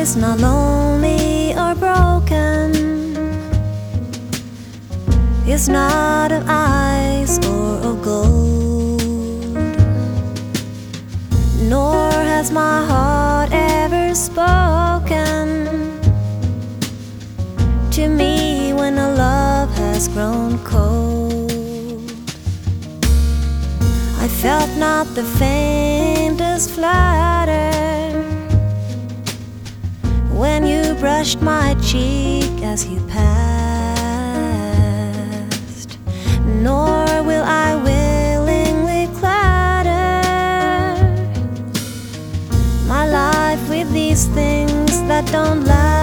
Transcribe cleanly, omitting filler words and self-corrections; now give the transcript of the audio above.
is not lonely or broken. It's not of ice or of gold, nor has my heart ever spoken to me when a love has grown cold. I felt not the faintest flutter when you brushed my cheek as you passed, nor will I willingly clatter my life with these things that don't last.